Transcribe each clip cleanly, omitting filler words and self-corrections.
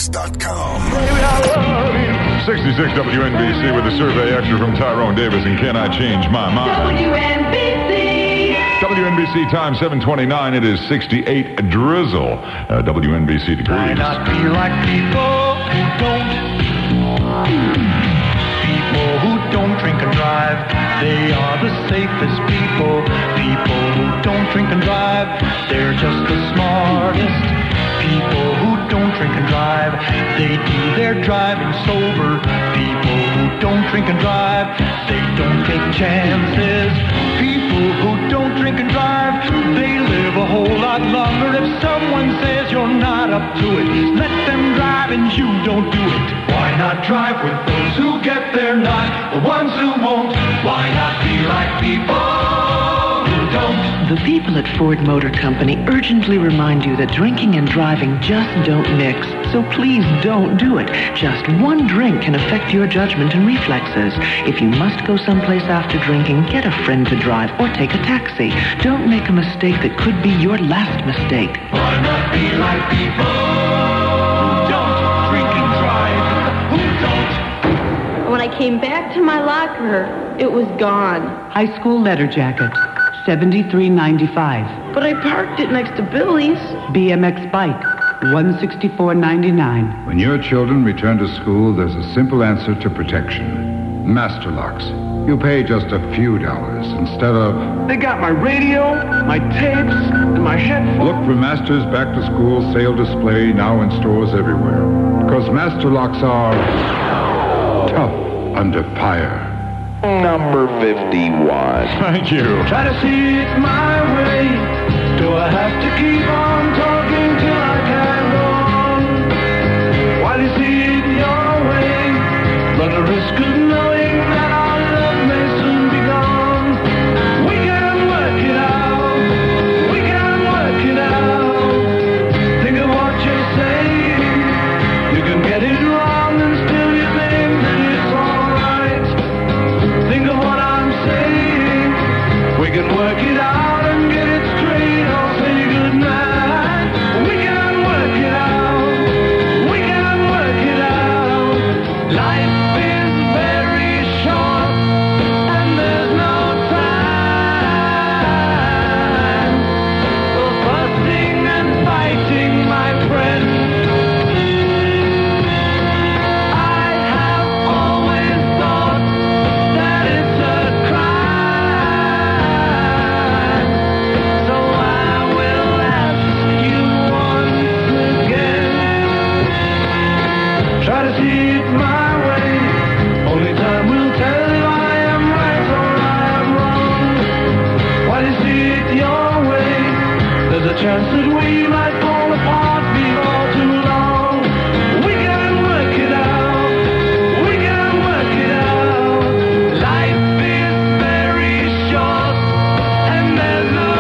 ChannelX.com. 66 WNBC with a survey extra from Tyrone Davis and Can I Change My Mind? WNBC time 7:29. It is 68 drizzle. WNBC degrees. Why not be like people who don't drink and drive? They are the safest people. People who don't drink and drive, they're just the smartest. People who don't drink and drive, they do their driving sober. People who don't drink and drive, they don't take chances. People who don't drink and drive, they live a whole lot longer. If someone says you're not up to it, let them drive and you don't do it. Why not drive with those who get there, not the ones who won't? Why not be like people who don't? The people at Ford Motor Company urgently remind you that drinking and driving just don't mix. So please don't do it. Just one drink can affect your judgment and reflexes. If you must go someplace after drinking, get a friend to drive or take a taxi. Don't make a mistake that could be your last mistake. Why not be like people who don't drink and drive? Who don't? When I came back to my locker, it was gone. High school letter jacket, $73.95. But I parked it next to Billy's. BMX bike, $164.99. When your children return to school, there's a simple answer to protection. Master Locks. You pay just a few dollars instead of... They got my radio, my tapes, and my headphones. Look for Master's back-to-school sale display now in stores everywhere. Because Master Locks are tough under fire. Number 51. Thank you. Try to see it my way. Do I have to keep on talking till I can go on? While you see it your way, run the risk of knowing that our love may soon be gone. We can work it out. We can work it out. Think of what you're saying. You can get it wrong and still you think that it's alright. Think of what I'm saying. We can work it out and get it straight. I'll say goodnight. We can work it out. We can work it out. Life is very short and there's no time for fussing and fighting, my friend. I have always thought that it's a crime. So I will ask you once again. Try to see it my way. Only time will tell if I am right or I am wrong. While you see it your way, there's a chance that we might fall apart before too long. We can work it out. We can work it out. Life is very short and there's no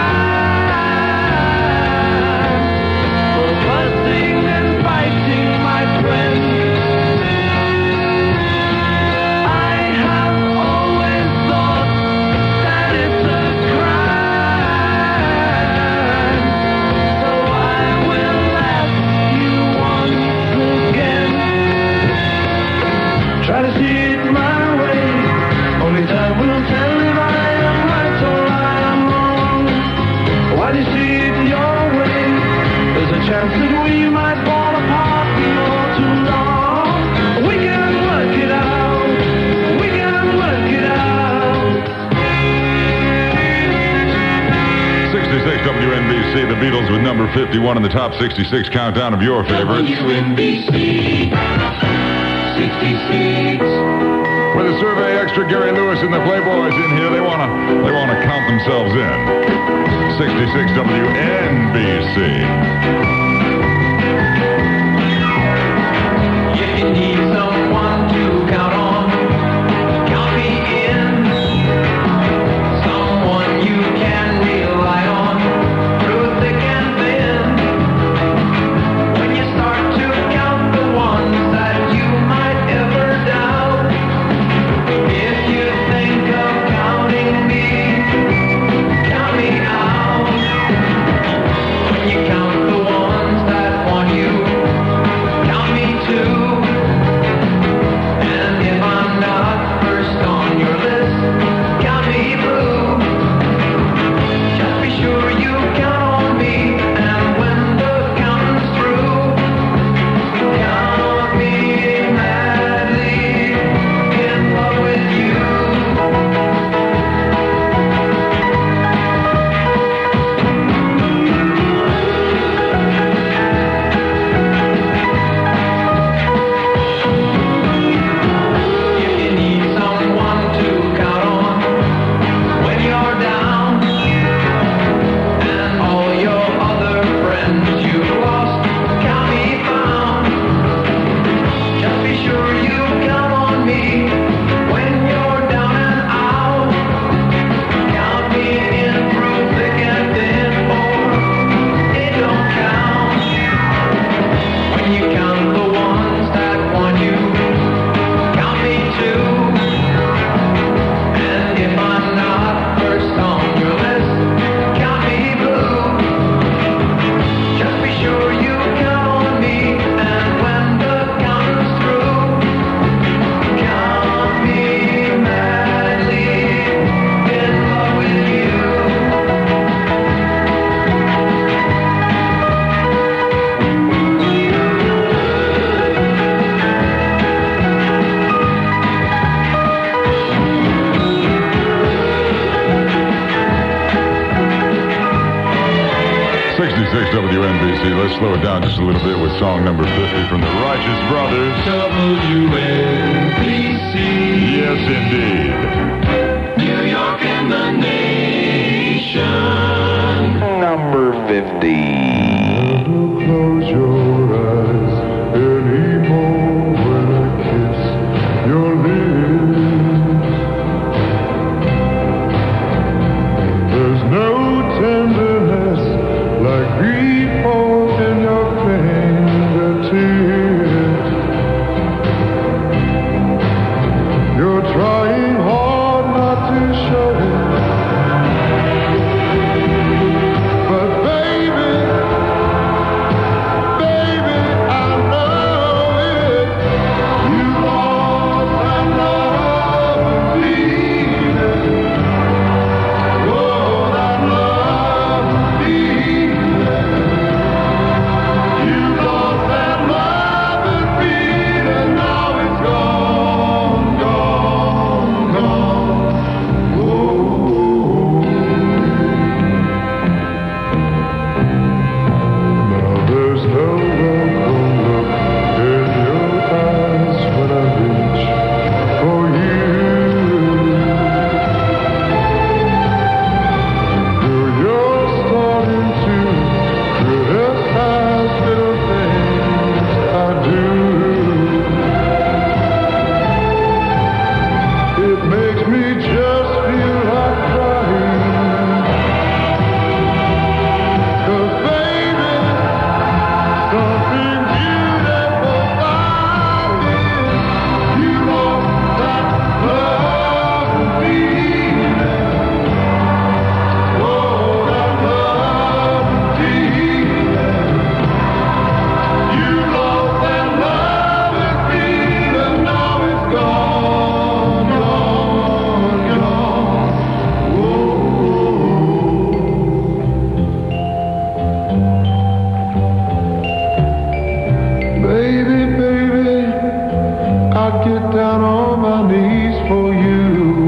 time for fussing and fighting, my friend. I have always thought that it's a crime. So I will ask you once again. Try to see it my way. Only time will tell if I am right or I am wrong. While you see it your way, there's a chance that we might fall apart before too long. We can work it out. We can work it out. 66 WNBC, the Beatles with number 51 in the top 66 countdown of your favorites. WNBC 66. With a survey extra, Gary Lewis and the Playboys in here. They wanna count themselves in. 66 WNBC. If you need someone to count on, count me in. Someone you can rely on through thick and thin. When you start to count the ones that you might ever doubt, if you think of counting me, count me out. When you count the ones that want you, 66 WNBC. Let's slow it down just a little bit with song number 50 from the Righteous Brothers. WNBC. Yes, indeed. New York and the nation. Number 50. Never close your eyes anymore when I kiss your lips. There's no tenderness like grief holding your fingertips. You're trying hard not to show it. But baby, I know it. You lost that love and feeling. Oh, that love and feeling. You lost that love and feeling. Now it's gone, gone, gone. Oh. Now there's no welcome look in your eyes when I reach for you. Girl, you're starting to criticize little things I do. It makes me just feel like crying. 'Cause baby, something beautiful about it. You lost that love and feeling. Oh, that love and feeling. You lost that love and feeling. Now it's gone, gone, gone. Whoa. Baby, I'd get down on my knees for you.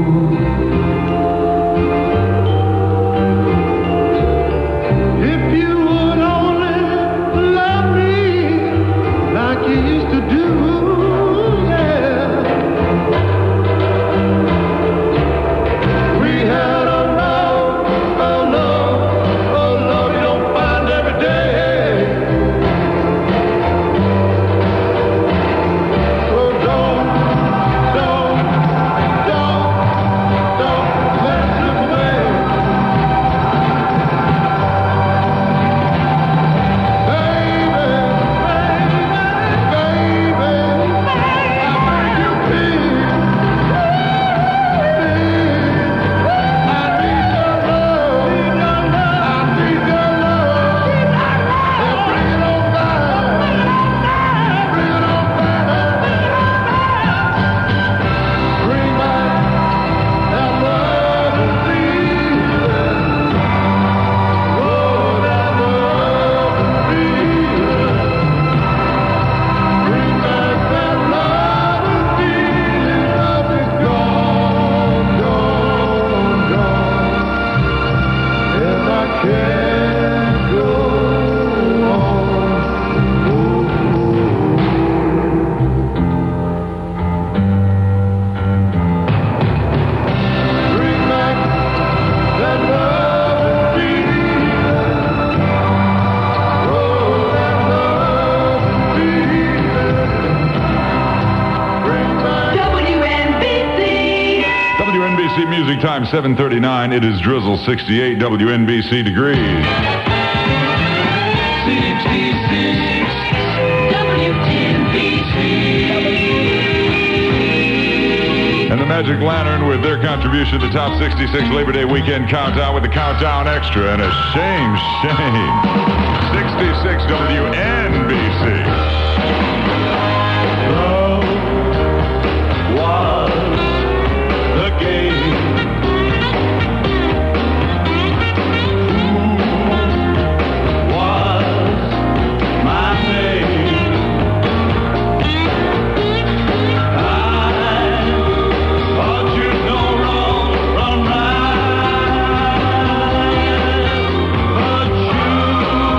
If you would only love me like you used to do, yeah. We had a love you don't find every day. So don't let it slip away. Baby, I'll make you feel. I need your love. I need your love. And bring it on back. Bring it on back. Bring back that love and feeling. Oh, that love and feeling. Bring back that love and feeling. Love is gone, gone, gone. And I can't go on. Bring back that love and feeling. Oh, that love and feeling. Bring back. WNBC Music Time, 7:39. It is drizzle 68 WNBC degrees. 66 WNBC. And the Magic Lantern with their contribution to Top 66 Labor Day Weekend Countdown with the Countdown Extra. And a shame. 66 WNBC. Love was the game. Who was my name? I thought you'd know wrong from right, but you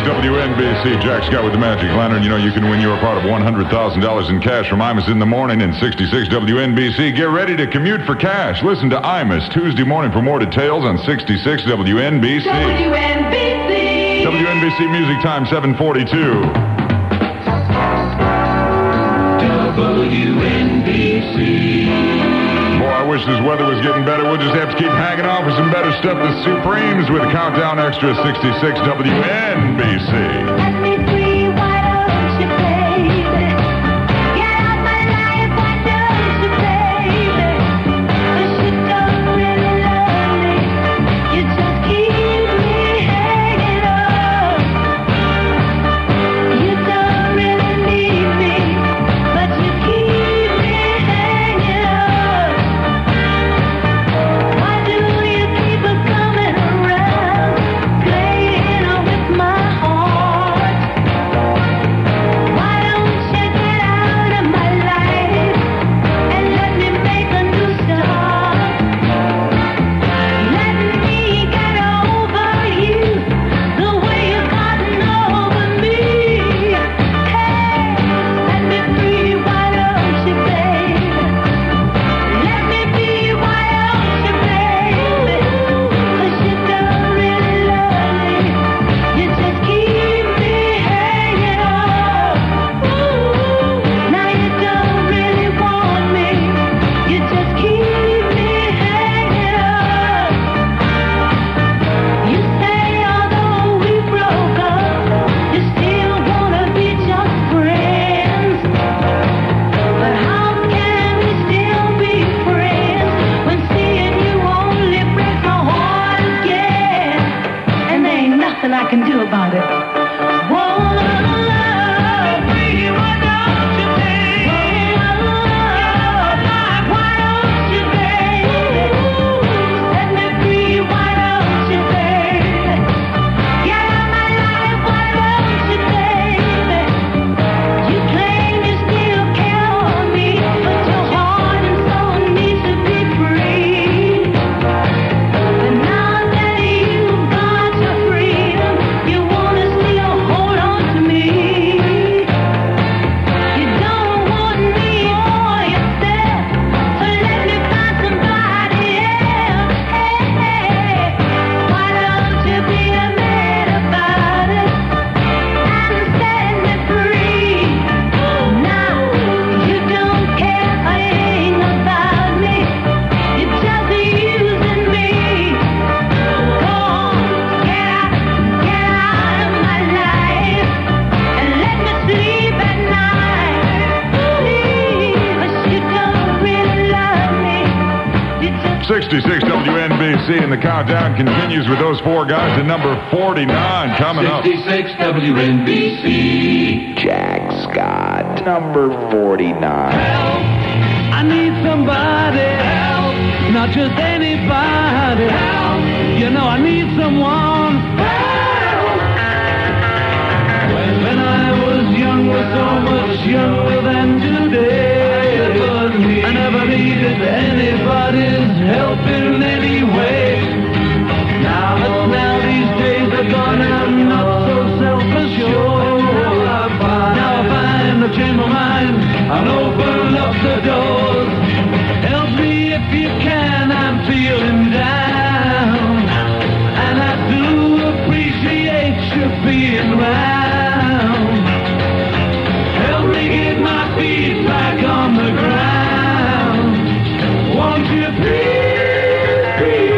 WNBC, Jack Scott with the Magic Lantern. You know, you can win your part of $100,000 in cash from Imus in the morning in 66 WNBC. Get ready to commute for cash. Listen to Imus Tuesday morning for more details on 66 WNBC. WNBC Music Time, 7:42. WNBC. Boy, I wish this weather was getting better. We'll just have to keep hanging on for some better stuff. The Supremes with Countdown Extra 66 WNBC. Let me free, why don't you, baby? Get out my life, why don't you, baby? 'Cause you don't really love me. You just keep me hanging on. You don't really need me, but you keep me hanging on. Why do you keep on coming around, playing with my heart? Why don't you get out of my life and let me make a new start? Let me get over you the way you've gotten over me. Hey, let me free, why don't you, baby? Let me be, why don't you, baby? 'Cause you don't really love me. You just keep me hanging on. Now you don't really want me. You just keep me hanging on. You say although we broke up, you still wanna be just friends. But how can we still be friends when seeing you only breaks my heart again? And there ain't nothing I can do about it. Wanna love me, why don't you, baby? Why don't you, baby? Set me free, why don't you, baby? Get out my life, why don't you, baby? You claim you still care for me, but your heart and soul needs to be free. But now that you've got your freedom, you wanna still hold on to me. You don't want me for yourself, so let me find somebody else. Hey, why don't you be a man about it and set me free? Now you don't care a thing about me. You're just using me. Go on, get out of my life and let me sleep at night. Please, but you don't really love me. You just 66 WNBC, and the countdown continues with those four guys at number 49 coming up. 66 WNBC. Jack Scott, number 49. I need somebody help, not just anybody help. You know I need someone help. When I was younger, so much younger than today, I never needed anybody's help in any way. Now these days are gone and I'm not so self-assured. Now I find I've changed my mind, I'll open up the doors. Help me if you can, I'm feeling down. And I do appreciate you being round. Help me get my feet back on the ground. Won't you please, please?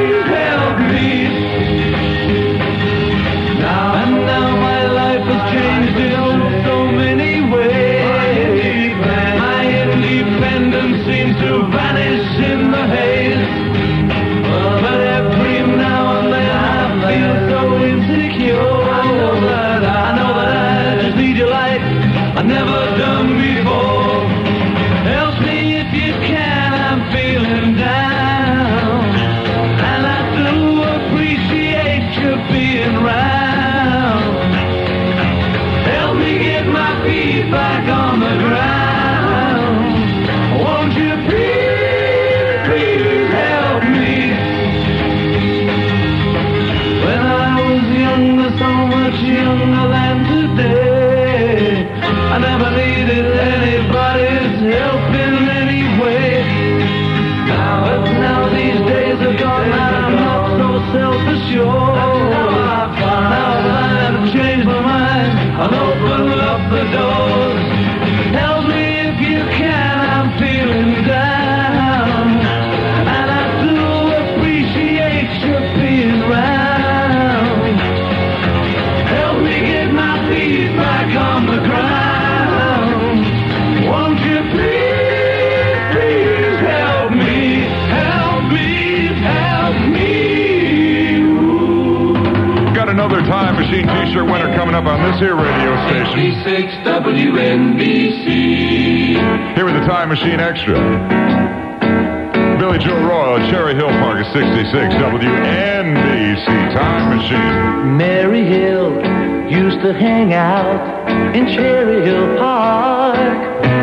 Another Time Machine t-shirt winner coming up on this here radio station. 66 WNBC. Here with the Time Machine Extra. Billy Joe Royal at Cherry Hill Park at 66 WNBC Time Machine. Mary Hill used to hang out in Cherry Hill Park.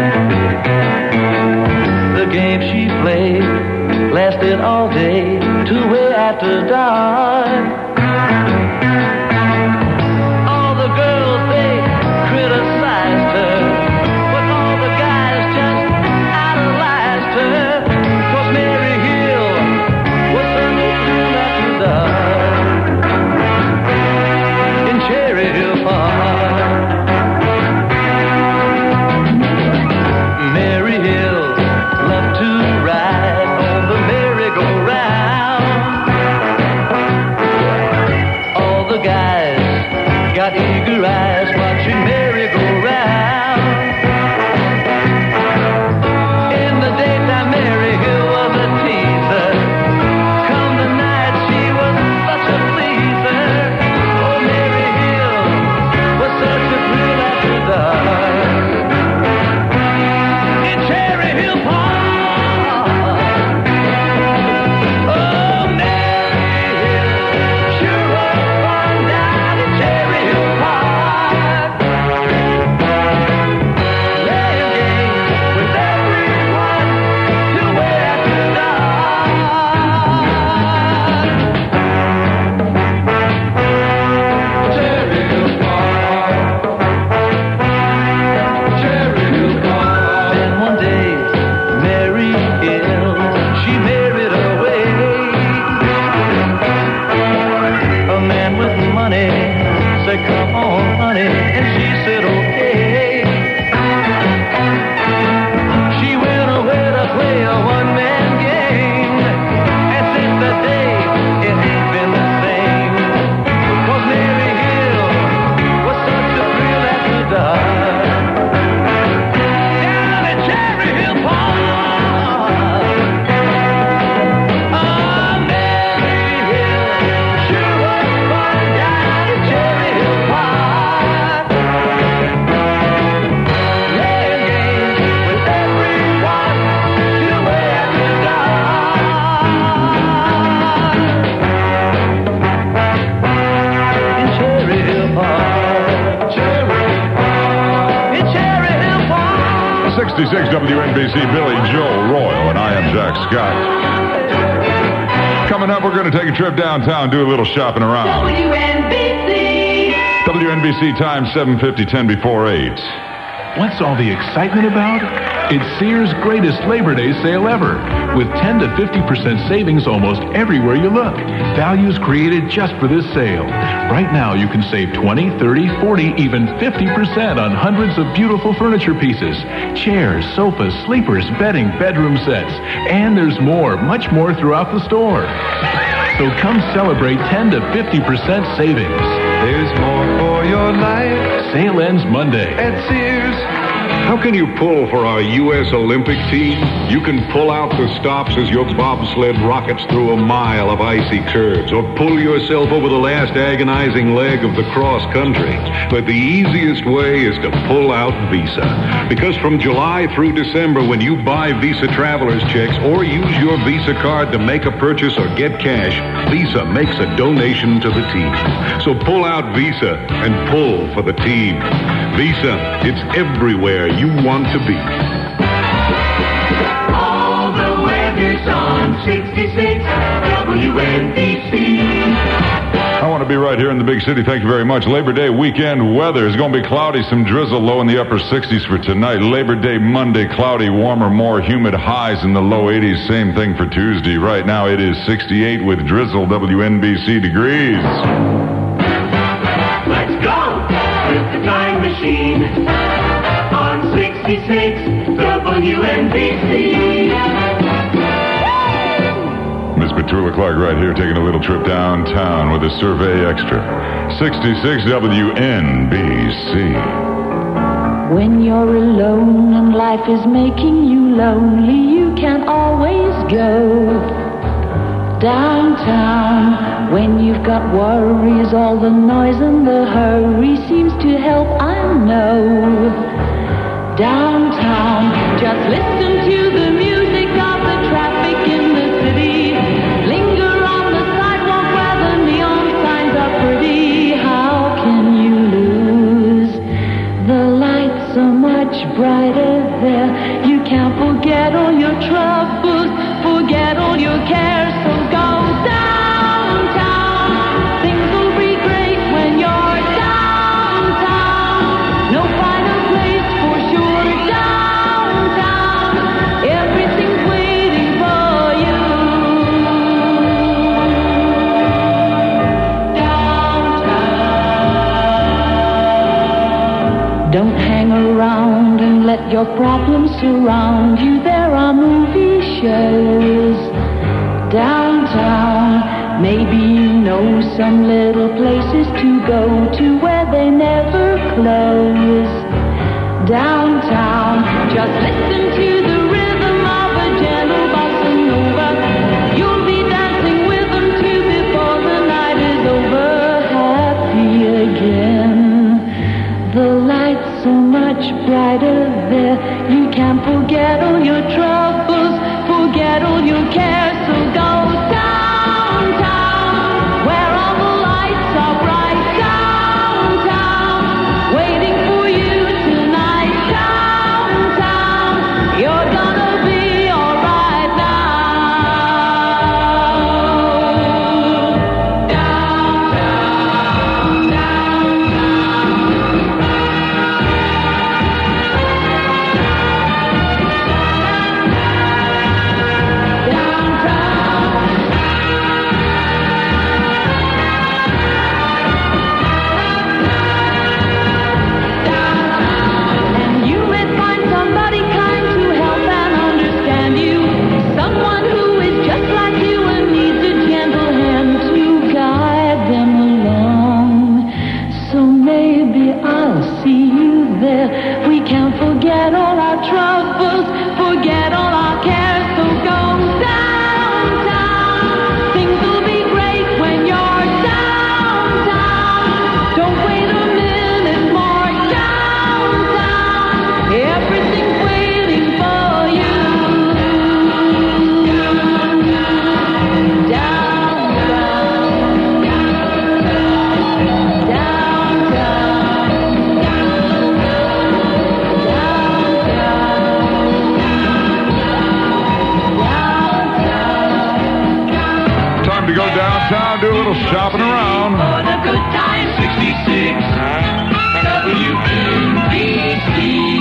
The game she played lasted all day till way after dark. All the girls, they criticized her, but all the guys just idolized her. 'Cause Mary Hill was such a thrill after dark in Cherry Hill Park. Mary Hill loved to ride on the merry-go-round. All the guys got eager eyes watching Mary go round. In the daytime, Mary Hill was a teaser. Come the night, she was such a pleaser. Oh, Mary Hill was such a thrill after dark in Cherry Hill Park. Oh, Mary Hill sure was fun down in Cherry Hill Park. Playing games with everyone till way after dark. Cherry Hill Park. Cherry Hill Park. Then one day, Mary Hill, she married away. A man with money said, "Come on, honey," and she said, "Okay." She went away to play a one-man game, and since that day, it ain't been the same. 'Cause Mary Hill was such a thrill after dark down at Cherry Hill Park. Oh, Mary Hill sure was fun down at Cherry Hill Park. Playing games with everyone till way after dark in Cherry Hill Park. Cherry Hill Park. In Cherry Hill Park. 66 WNBC, Billy Joe Royal, and I am Jack Scott. Coming up, we're going to take a trip downtown, do a little shopping around. WNBC. WNBC time 7:50, 10 before 8. What's all the excitement about? It's Sears' greatest Labor Day sale ever, with 10 to 50% savings almost everywhere you look. Values created just for this sale. Right now, you can save 20, 30, 40, even 50% on hundreds of beautiful furniture pieces, chairs, sofas, sleepers, bedding, bedroom sets, and there's more, much more throughout the store. So come celebrate 10 to 50% savings. There's more for your life Sale ends Monday. at Sears. How can you pull for our U.S. Olympic team? You can pull out the stops as your bobsled rockets through a mile of icy curves, or pull yourself over the last agonizing leg of the cross country. But the easiest way is to pull out Visa. Because from July through December, when you buy Visa traveler's checks or use your Visa card to make a purchase or get cash, Visa makes a donation to the team. So pull out Visa and pull for the team. Visa, it's everywhere you want to be. All the weather's on 66 WNBC. I want to be right here in the big city. Thank you very much. Labor Day weekend weather is going to be cloudy, some drizzle, low in the upper 60s for tonight. Labor Day Monday, cloudy, warmer, more humid, highs in the low 80s. Same thing for Tuesday. Right now it is 68 with drizzle, WNBC degrees. Let's go with the time machine on 66 WNBC. Miss Petula Clark right here taking a little trip downtown with a survey extra. 66 WNBC. When you're alone and life is making you lonely, you can always go Downtown, when you've got worries, all the noise and the hurry seems to help, I know. Downtown, just listen to the music of the traffic in the city. Linger on the sidewalk where the neon signs are pretty. How can you lose? The lights are much brighter there. You can't forget all your troubles, forget all your cares, so go downtown. Things will be great when you're downtown. No finer place for sure. Downtown, everything's waiting for you. Downtown. Don't hang around and let your problems surround you. There are movie shows downtown. Maybe you know some little places to go to where they never close. Downtown, just listen to the rhythm of a gentle bossa nova. You'll be dancing with them too before the night is over. Happy again. The lights are much brighter there. You can't forget all your troubles, forget all your cares, so go downtown, where all the lights are bright. Downtown, waiting for you tonight. Downtown, you're gonna be alright now. Downtown, and you may find somebody kind to help and understand you. Someone who is just like you and needs a gentle hand to guide them along. So maybe I'll see you there. We can't forget all our troubles, forget all our cares, so go downtown. Things will be great when you're downtown. Don't wait a minute more. Downtown, everything's waiting for you. Time to go downtown, do a little shopping around. For the good time, 66 WNBC.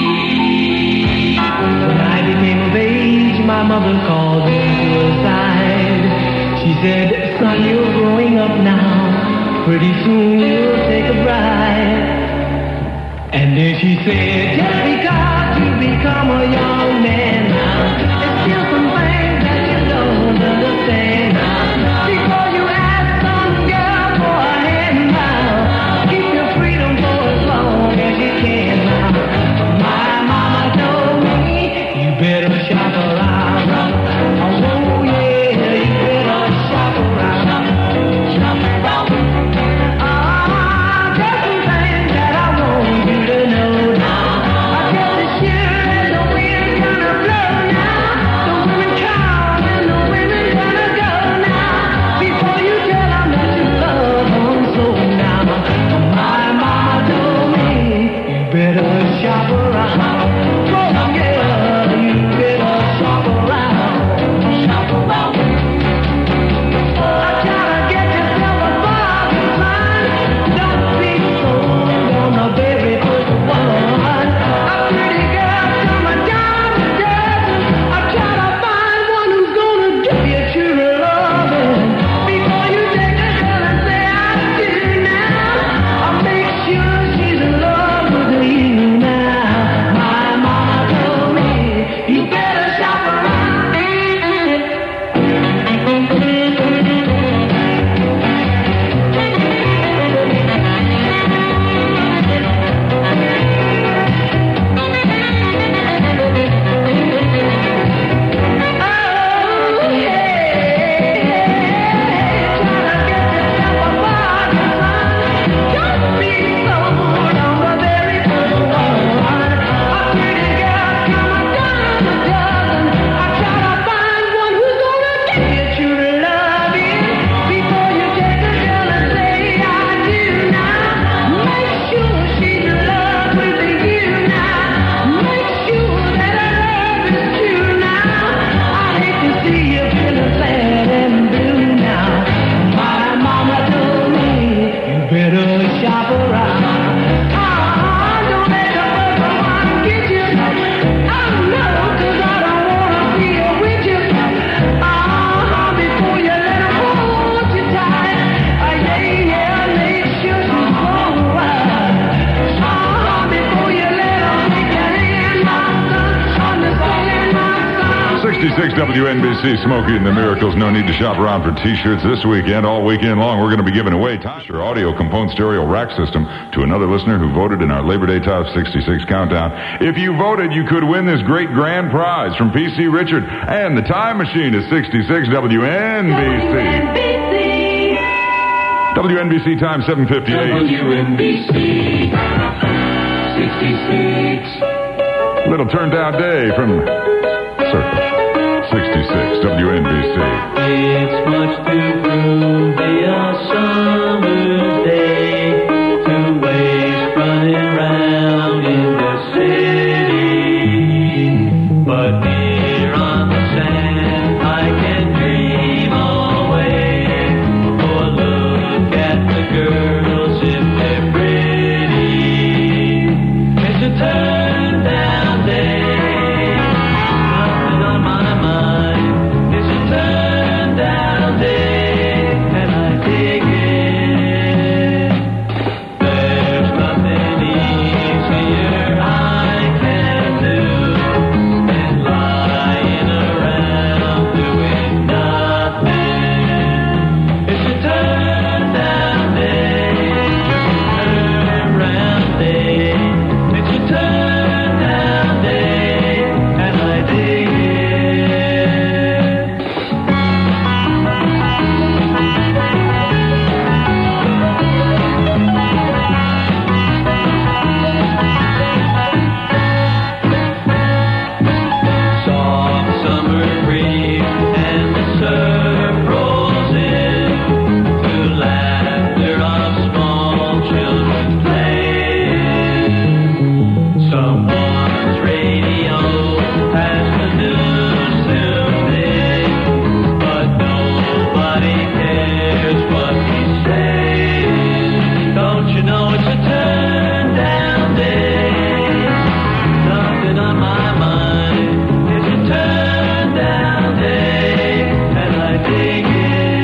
When I became of age, my mother called me to her side. She said, son, you're growing up now. Pretty soon you'll take a bride. And then she said, just because you become a young man now, there's still some things that you don't understand. Before you ask some girl for a hand now, keep your freedom for as long as you can now. My mama told me, you better shop around. Oh yeah, you better shop around. Shop around. There's some things that I want you to know now. I tell the sure as the wind gonna blow now. WNBC, Smokey and the Miracles. No need to shop around for T-shirts this weekend. All weekend long, we're going to be giving away your audio component stereo rack system to another listener who voted in our Labor Day Top 66 countdown. If you voted, you could win this great grand prize from PC Richard and the Time Machine to 66 WNBC. WNBC time 7:58. WNBC 66. Little turn down day from Circle 66 WNBC. It's much to prove a summer's day to waste running round in the city. But here on the sand, I can dream away. Or look at the girls if they're pretty. It's a turn down day. Nothing on my mind. It's a turn down day, and I dig it. There's nothing easier I can do than lying around doing nothing. It's a turn down day, just a turn round day. It's a turn down day, and I dig it. Soft summer breeze and the surf rolls in to laughter of small children playing. Someone's radio has the news soothing, but nobody cares what he's saying. Don't you know it's a turn down day? Nothing on my mind. It's a turn down day, and I dig it.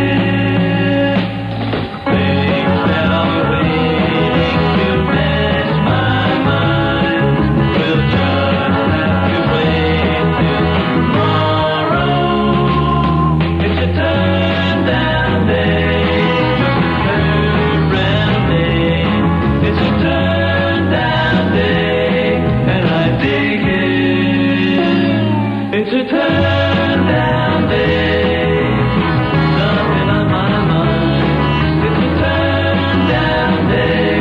Things that are waiting to mess my mind will just have to wait till tomorrow. It's a turn down day, just a turn round day. It's a turn down day, and I dig it. It's a turn down day, nothing on my mind. It's a turn down day.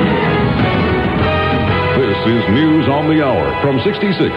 This is News on the Hour from 66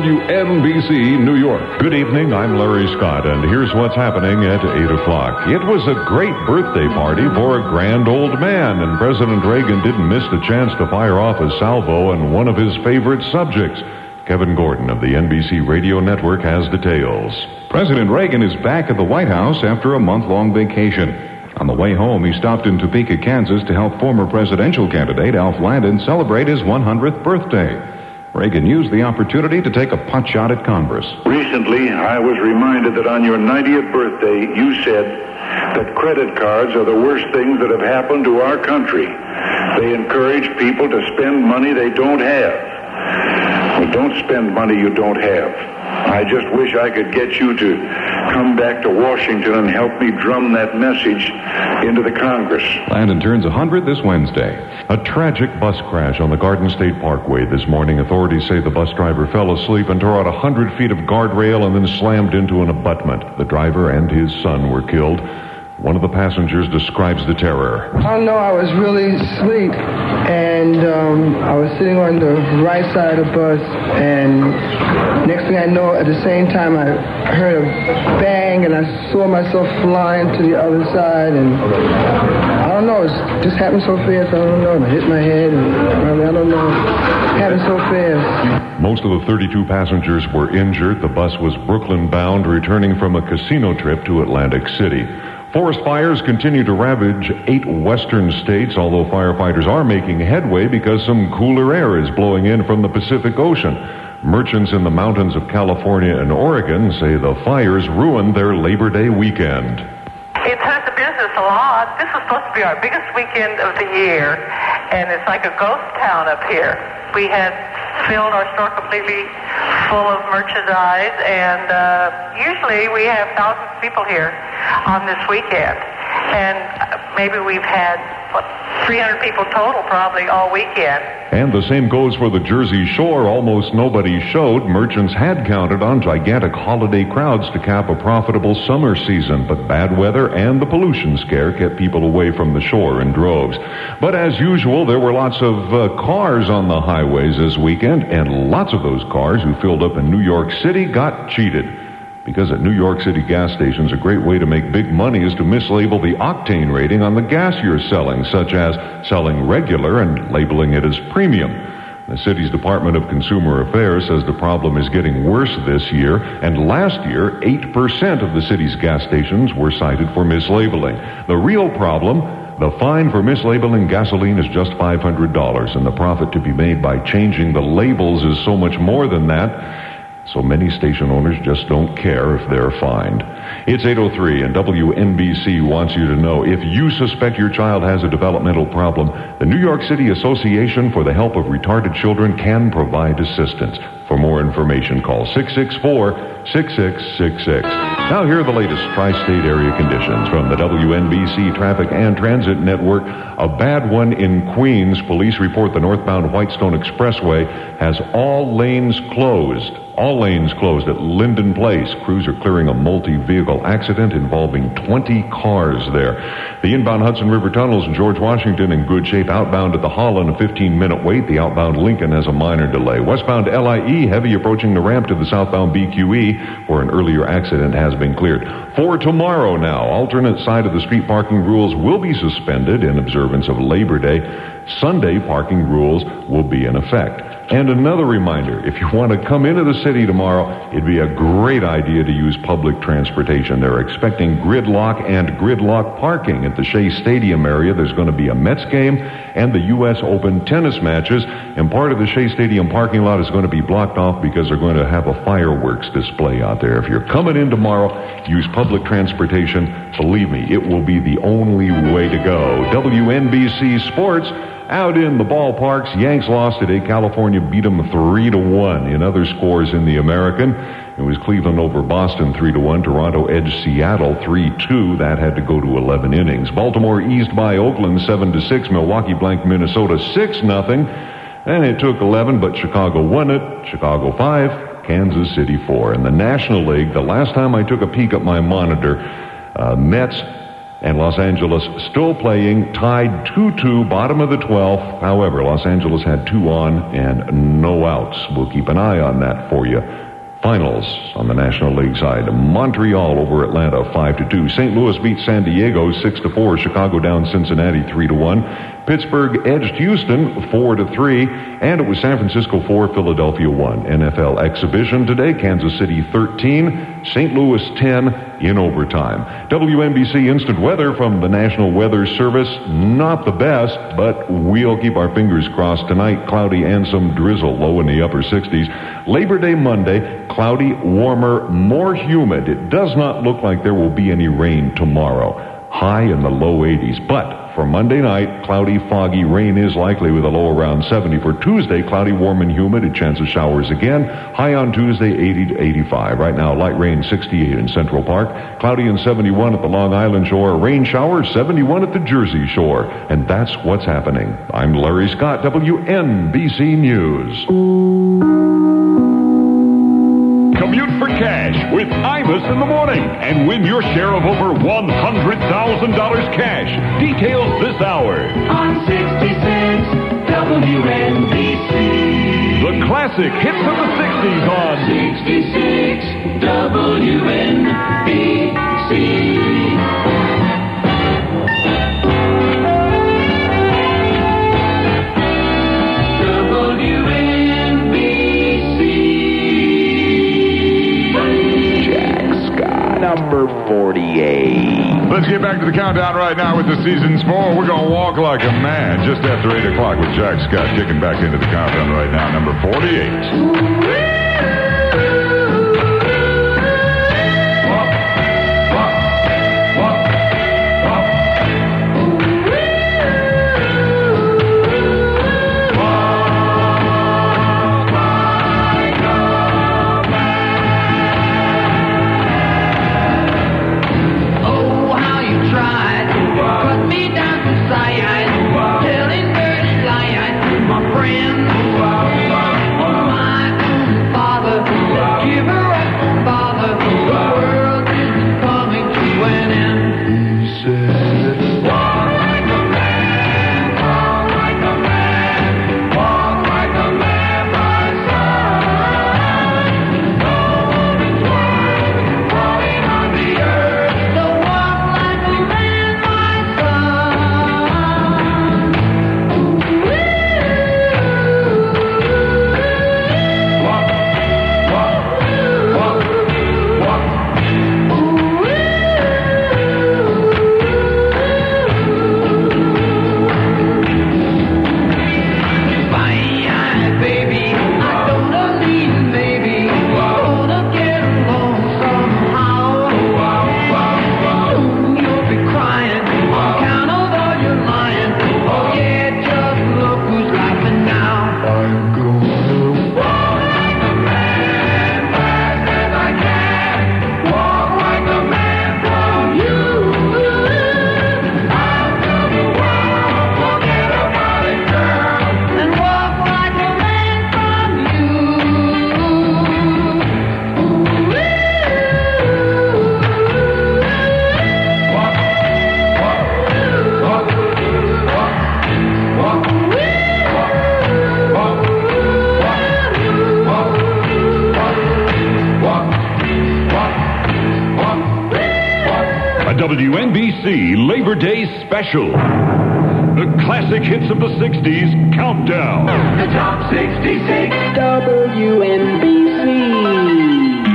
WNBC, New York. Good evening, I'm Larry Scott, and here's what's happening at 8 o'clock. It was a great birthday party for a grand old man, and President Reagan didn't miss the chance to fire off a salvo on one of his favorite subjects. Kevin Gordon of the NBC Radio Network has details. President Reagan is back at the White House after a month-long vacation. On the way home, he stopped in Topeka, Kansas to help former presidential candidate Alf Landon celebrate his 100th birthday. Reagan used the opportunity to take a pot shot at Congress. Recently, I was reminded that on your 90th birthday, you said that credit cards are the worst things that have happened to our country. They encourage people to spend money they don't have. Well, don't spend money you don't have. I just wish I could get you to come back to Washington and help me drum that message into the Congress. Landon turns 100 this Wednesday. A tragic bus crash on the Garden State Parkway this morning. Authorities say the bus driver fell asleep and tore out 100 feet of guardrail and then slammed into an abutment. The driver and his son were killed. One of the passengers describes the terror. I know I was really asleep, and I was sitting on the right side of the bus, and next thing I know, at the same time, I heard a bang, and I saw myself flying to the other side, and I don't know, it just happened so fast, I don't know, I hit my head, and I don't know, it happened so fast. Most of the 32 passengers were injured. The bus was Brooklyn-bound, returning from a casino trip to Atlantic City. Forest fires continue to ravage 8 western states, although firefighters are making headway because some cooler air is blowing in from the Pacific Ocean. Merchants in the mountains of California and Oregon say the fires ruined their Labor Day weekend. It hurt the business a lot. This was supposed to be our biggest weekend of the year, and it's like a ghost town up here. We had filled our store completely full of merchandise, and usually we have thousands of people here on this weekend. And maybe we've had, 300 people total probably all weekend. And the same goes for the Jersey Shore. Almost nobody showed. Merchants had counted on gigantic holiday crowds to cap a profitable summer season, but bad weather and the pollution scare kept people away from the shore in droves. But as usual, there were lots of cars on the highways this weekend, and lots of those cars who filled up in New York City got cheated. Because at New York City gas stations, a great way to make big money is to mislabel the octane rating on the gas you're selling, such as selling regular and labeling it as premium. The city's Department of Consumer Affairs says the problem is getting worse this year, and last year, 8% of the city's gas stations were cited for mislabeling. The real problem, the fine for mislabeling gasoline is just $500, and the profit to be made by changing the labels is so much more than that. So many station owners just don't care if they're fined. It's 8:03, and WNBC wants you to know, if you suspect your child has a developmental problem, the New York City Association for the Help of Retarded Children can provide assistance. For more information, call 664-6666. Now here are the latest tri-state area conditions from the WNBC Traffic and Transit Network. A bad one in Queens. Police report the northbound Whitestone Expressway has all lanes closed. All lanes closed at Linden Place. Crews are clearing a multi-vehicle accident involving 20 cars there. The inbound Hudson River tunnels in George Washington in good shape. Outbound at the Holland, a 15-minute wait. The outbound Lincoln has a minor delay. Westbound LIE, heavy approaching the ramp to the southbound BQE, where an earlier accident has been cleared. For tomorrow now, alternate side of the street parking rules will be suspended in observance of Labor Day. Sunday parking rules will be in effect. And another reminder, if you want to come into the city tomorrow, it'd be a great idea to use public transportation. They're expecting gridlock and gridlock parking at the Shea Stadium area. There's going to be a Mets game and the U.S. Open tennis matches, and part of the Shea Stadium parking lot is going to be blocked off because they're going to have a fireworks display out there. If you're coming in tomorrow, use public transportation. Believe me, it will be the only way to go. WNBC Sports. Out in the ballparks, Yanks lost today. California beat them 3-1. In other scores in the American, it was Cleveland over Boston 3-1. Toronto edged Seattle 3-2. That had to go to 11 innings. Baltimore eased by Oakland 7-6. Milwaukee blanked Minnesota 6-0. And it took 11, but Chicago won it. Chicago 5, Kansas City 4. In the National League, the last time I took a peek at my monitor, Mets and Los Angeles still playing, tied 2-2, bottom of the 12th. However, Los Angeles had 2 on and no outs. We'll keep an eye on that for you. Finals on the National League side. Montreal over Atlanta 5-2. St. Louis beat San Diego 6-4. Chicago down Cincinnati 3-1. Pittsburgh edged Houston 4-3, and it was San Francisco 4, Philadelphia 1. NFL exhibition today, Kansas City 13, St. Louis 10 in overtime. WNBC instant weather from the National Weather Service. Not the best, but we'll keep our fingers crossed. Tonight, cloudy and some drizzle, low in the upper 60s. Labor Day Monday, cloudy, warmer, more humid. It does not look like there will be any rain tomorrow. High in the low 80s, but for Monday night, cloudy, foggy, rain is likely with a low around 70. For Tuesday, cloudy, warm, and humid, a chance of showers again. High on Tuesday, 80 to 85. Right now, light rain, 68 in Central Park. Cloudy and 71 at the Long Island Shore. Rain shower, 71 at the Jersey Shore. And that's what's happening. I'm Larry Scott, WNBC News. Commute for cash with Imus in the morning and win your share of over $100,000 cash. Details this hour. On 66 WNBC. The classic hits of the 60s on 66 WNBC. Number 48. Let's get back to the countdown right now with the season's 4. We're going to walk like a man just after 8 o'clock with Jack Scott kicking back into the countdown right now. Number 48. WNBC Labor Day Special. The classic hits of the 60s countdown. The top 66. WNBC.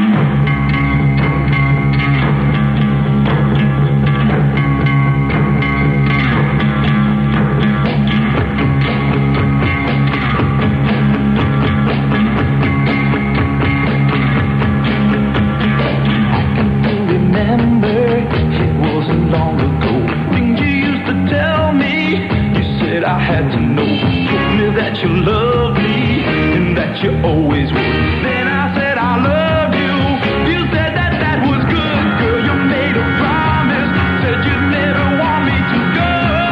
Always would. Then I said I love you. You said that was good, girl. You made a promise. Said you'd never want me to go.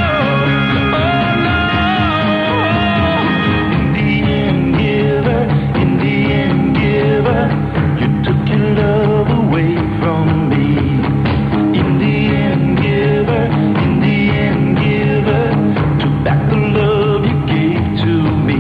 Oh no. Indian giver, you took your love away from me. Indian giver, took back the love you gave to me.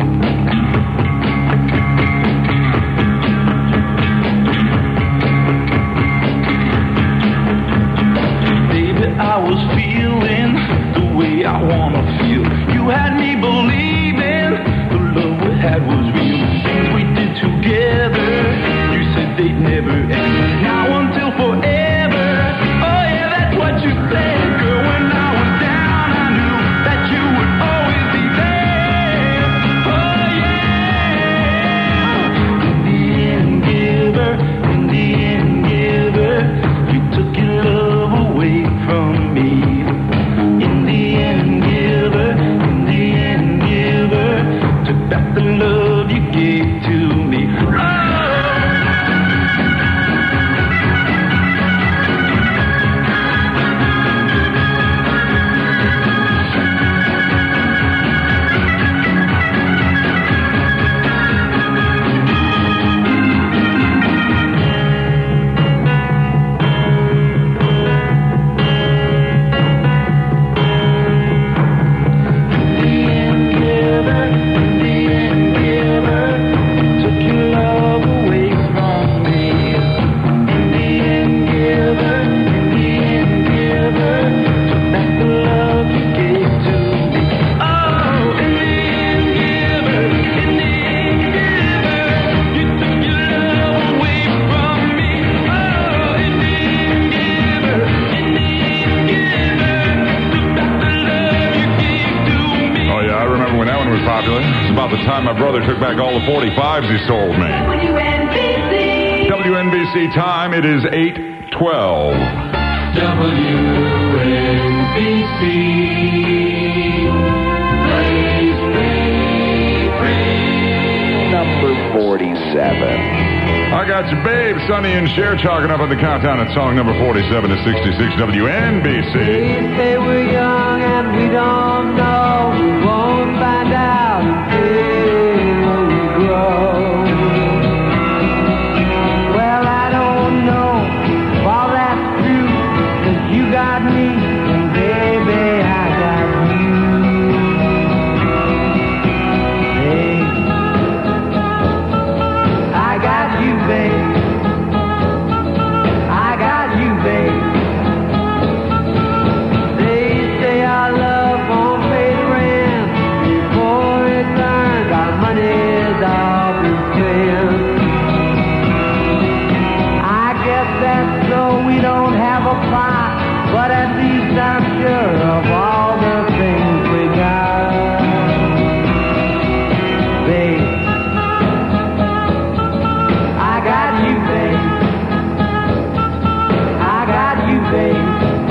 I was feeling the way I wanna feel. You had me believing the love we had was real. Things we did together, you said they'd never end. Now until forever. Oh yeah, that's what you said, girl. When I was down, I knew that you would always be there. Oh yeah. Indian giver, you took your love away from me. Indian giver, took back the love you gave to me. My brother took back all the 45s he sold me. WNBC time, it is 8:12. WNBC. Number 47. I got you, babe. Sonny and Cher chalking up on the countdown at song number 47 to 66 WNBC. They say we're young and we don't know. We won't find out until we grow. Well, I don't know if all that's true, 'cause you got me and baby I got you. Hey, I got you, babe. I got you, babe. They say our love won't pay the rent before it turns. Our money's all been spent. I guess that's so we don't have a plot, but at least I'm sure of all the things we got. Babe, I got you, babe. I got you, babe.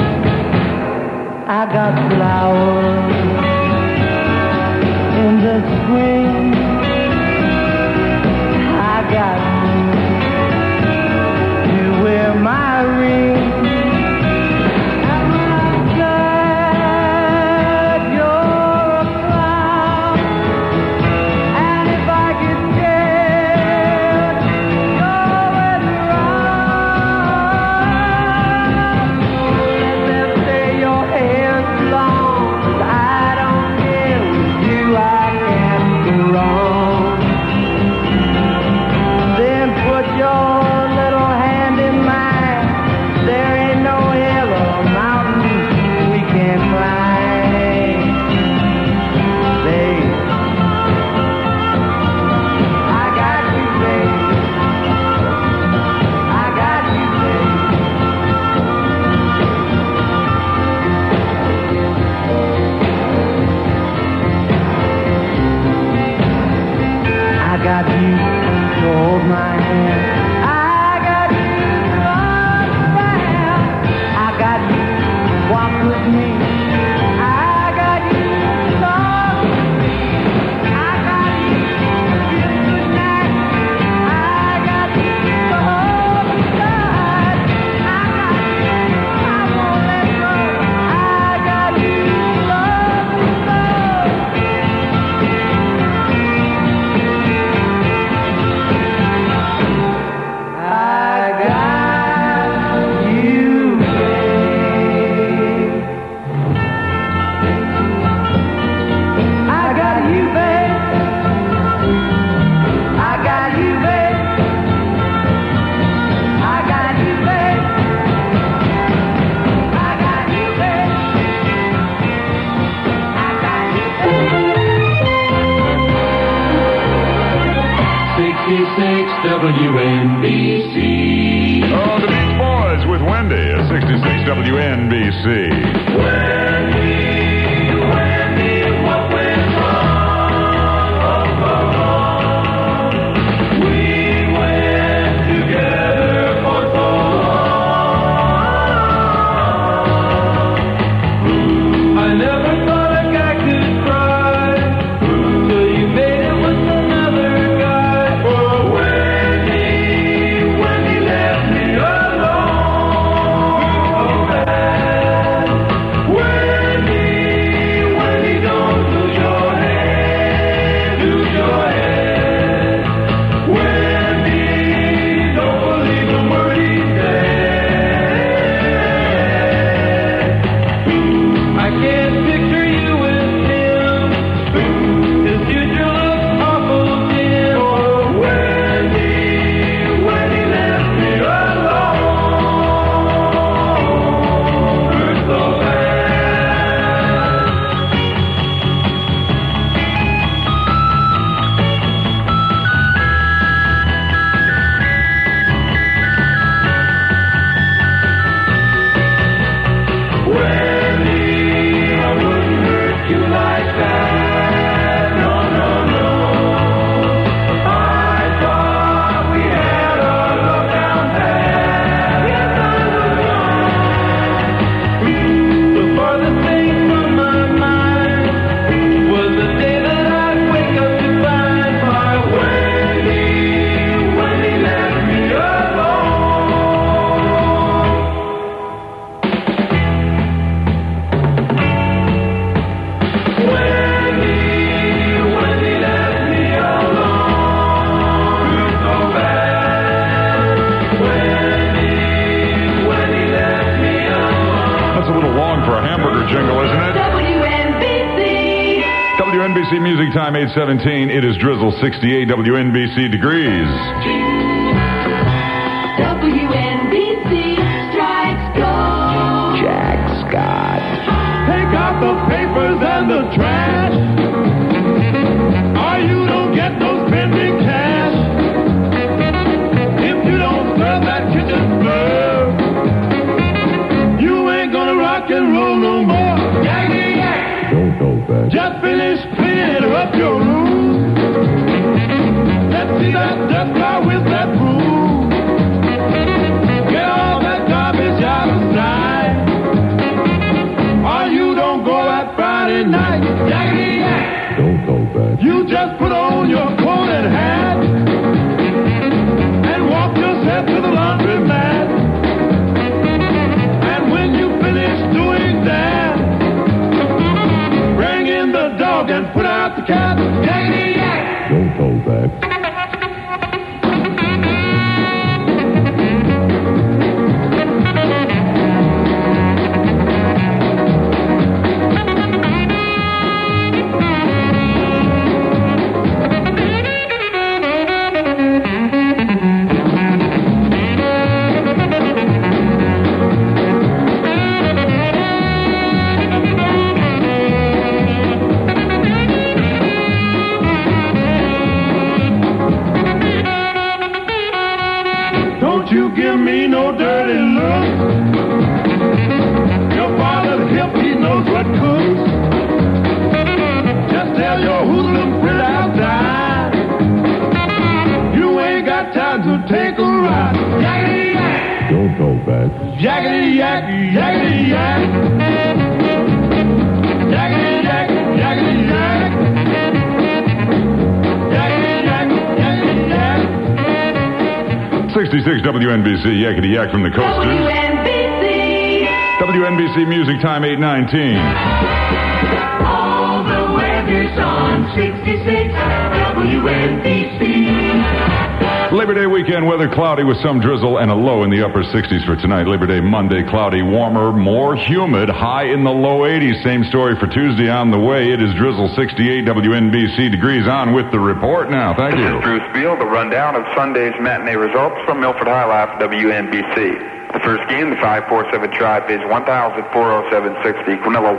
I got flowers in the spring. I got you wear my ring. And when I said you're a clown, and if I get scared, you're always around. Let them say your hair's long, 'cause I WNBC. Oh, the Beach Boys with Wendy at 66 WNBC. Wendy, what went wrong? We went together for so long. I never thought a guy could cry till you made it with another guy. Oh, Wendy left me alone. Wendy, don't lose your head, lose your head. Wendy, don't believe a word he said. I can't picture you with him. His future looks awful dim. Oh, Wendy left me alone. Hurt so bad. Wendy, I wouldn't hurt you like that. No, no, no. I thought we had a lockdown pat. Yes, I was wrong. The farthest thing from my mind was the day that I'd wake up to find my Wendy left me alone. Wendy left me alone. Hurt so bad. Wendy left me alone. That's a little long for a hamburger jingle, isn't it? WNBC. WNBC Music Time 8:17. It is drizzle 68 WNBC degrees. WNBC. Strikes gold. Jack Scott. Take out the papers and the trash. Or you don't get those pending cash. If you don't serve that kitchen glove, you ain't gonna rock and roll no more. Yakety yak. Don't go back. Just finish cleaning up your room. Let's see that dust fly with that broom. Get all that garbage out of sight. Or you don't go out Friday night. Yakety yak. Don't go back. You just put on your coat and hat and walk yourself to the laundromat. And when you finish doing that, bring in the dog and put out the cat. Yakety yak. Don't go back. Don't you give me no dirty look. Your father's hip, he knows what cooks. Just tell your hoodlum quit outside. You ain't got time to take a ride. Yakety yak. Don't go back. Yakety yak, yakety yak. Yakety yak, yakety yak. Yakety yak, yakety yak. 66 WNBC, Yakety Yak from the Coasters. WNBC. WNBC Music Time 8:19. All the weather's on 66 WNBC. Labor Day weekend weather cloudy with some drizzle and a low in the upper 60s for tonight. Labor Day Monday cloudy, warmer, more humid, high in the low 80s. Same story for Tuesday on the way. It is drizzle 68 WNBC degrees on with the report now. Thank This you. is Bruce Beal, the rundown of Sunday's matinee results from Milford High Life WNBC. The first game, the 547 Tribe is 1,407.60. Quinella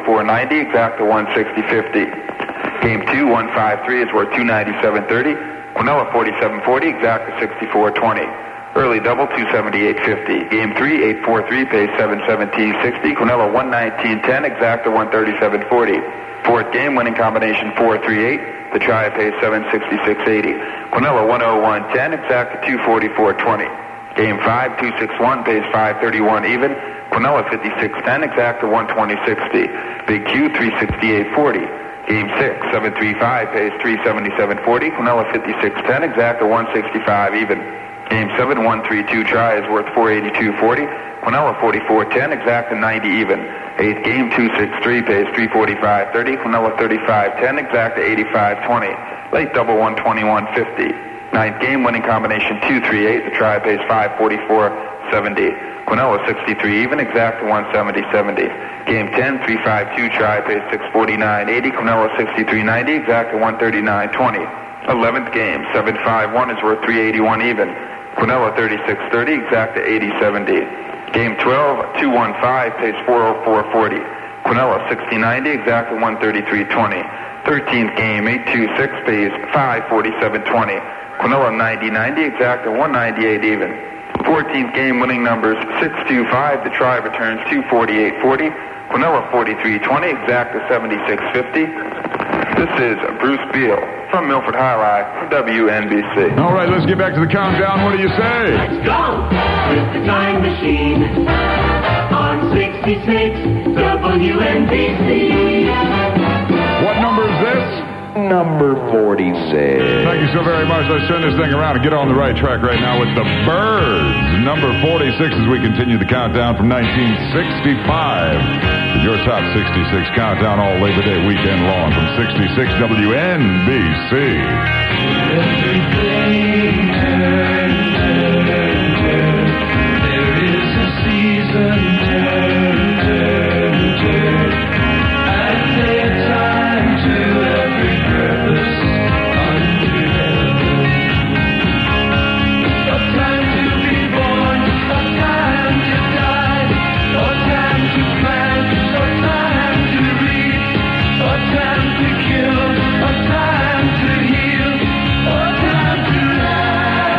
144.90, Exacta 160.50. Game 2, 153 is worth 297.30. Quinella 47-40, exacta 64-20. Early double 278.50. Game 3, 8-4-3, pays 717.60. Quinella 119.10, exacta 137.40. Fourth game, winning combination 4-3-8. The try pays 766.80. Quinella 101.10, exacta 244.20. Game 5, 261, pays 531 even. Quinella 56.10, exacta 120.60. Big Q 368.40. Game 6, 735, pays 377.40. Quinella 56.10, exacta 165 even. Game 7, 132, try is worth 482.40. Quinella 44.10, exacta 90 even. Eighth game, 263, pays 345.30. Quinella 35.10, exacta 85.20. Late double 121.50. Ninth game, winning combination 238. The try pays 544.70. Quinella 63 even, exacta 170.70. Game 10, 352, try pays 649.80. Quinella 63.90, exacta 139.20. 11th game, 751 is worth 381 even. Quinella 36.30, exacta 80.70. Game 12, 215, pays 404.40. Quinella 60.90, exacta 133.20. 13th game, 826, pays 547.20. Quinella 90.90, exacta 198 even. 14th game, winning numbers 625, the try returns 248.40. Quinella 43.20, exacta 76.50. This is Bruce Beal from Milford High Life for WNBC. All right, let's get back to the countdown. What do you say? Let's go with the time machine on 66 WNBC. What number is this? Number 46. Thank you so very much. Let's turn this thing around and get on the right track right now with the Birds. Number 46 as we continue the countdown from 1965. Your top 66 countdown all Labor Day weekend long from 66 WNBC. Everything turn. There is a season turn. And there's time to every purpose under heaven. A time to be born, a time to die, a time to plant, a time to reap, a time to kill, a time to heal, a time to laugh.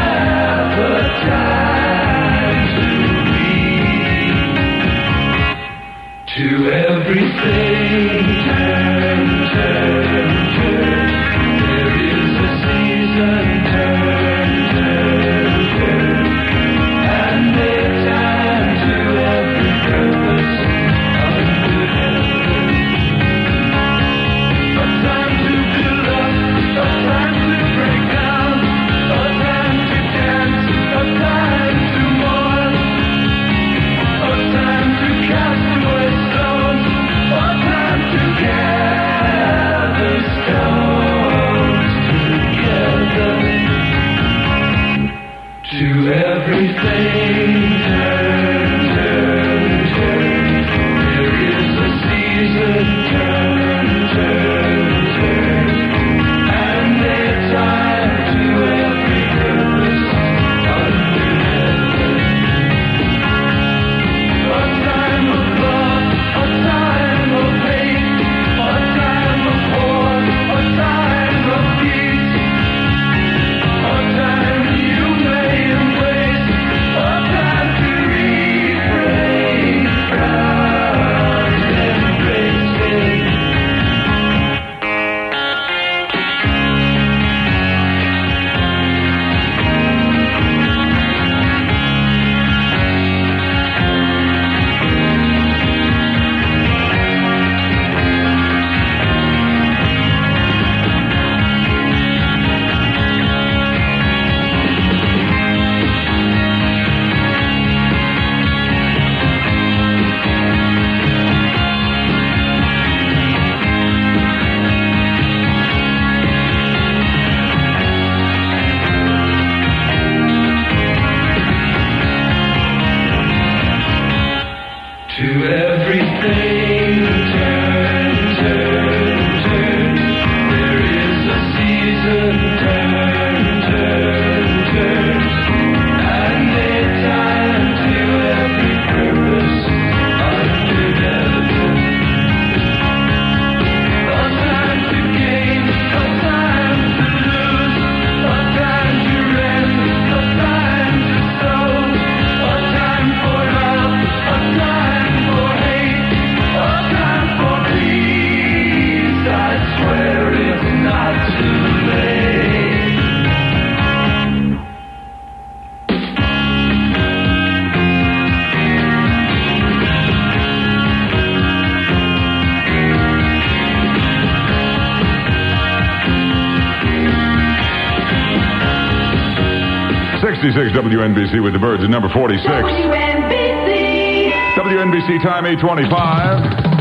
66 WNBC with the Birds at number 46. WNBC. WNBC time 8:25.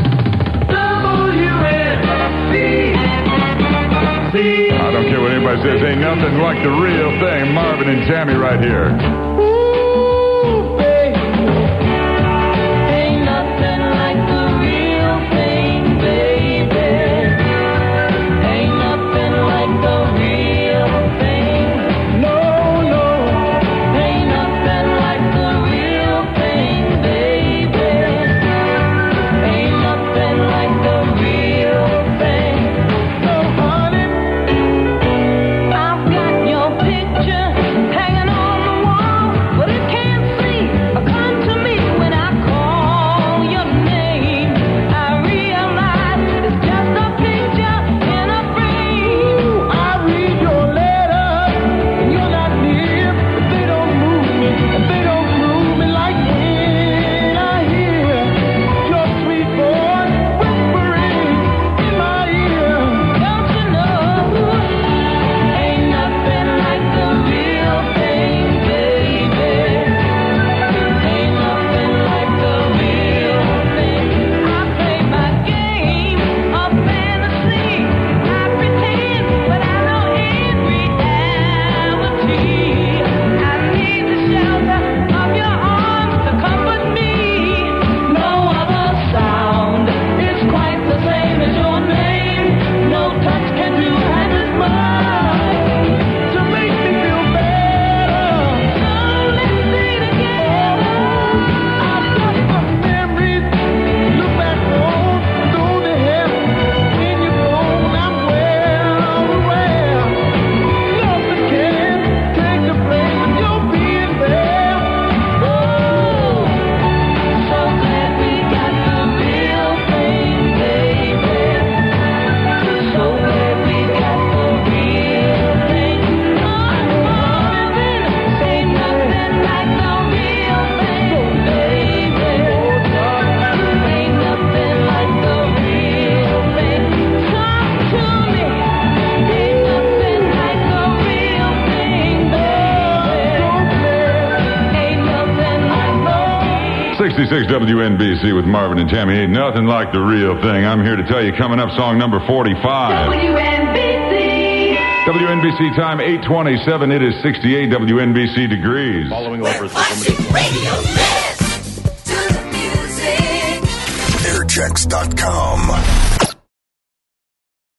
I don't care what anybody says. Ain't nothing like the real thing. Marvin and Tammy right here. Ain't nothing like the real thing, baby. Ain't nothing like the real thing. No, no. Ain't nothing like the real thing, baby. Ain't nothing like the real thing. So, honey, I've got your picture hanging on the wall, but it can't see or come to me when I call your name. I realize it's just a picture in a frame. I read your letters, and you're not near. But they don't move me, and they don't move me like when I hear your sweet voice whispering in my ear. Don't you know? Ain't nothing like the real thing, baby. Ain't nothing like the real thing. I play my game of fantasy. I pretend, but I know in reality I need the shelter of your arms to comfort me. No other sound is quite the same as your name. No touch can do half as much to make me feel better. So let's stay together. I've got some memories. Look back home, though they happen. When you're gone, I'm well aware. Nothing can take the place of your being there. Oh, so glad we got the real thing, baby. So glad we got the real thing. I'm Marvin. Ain't nothing like the real thing, baby. Ain't nothing like the real thing. Talk to me. Ain't nothing like the real thing, baby. Ain't nothing like the 66 WNBC with Marvin and Tammy. Ain't nothing like the real thing. I'm here to tell you, coming up, song number 45. WNBC. WNBC time 8:27. It is 68 WNBC degrees. Following offers for Radio Airchecks.com.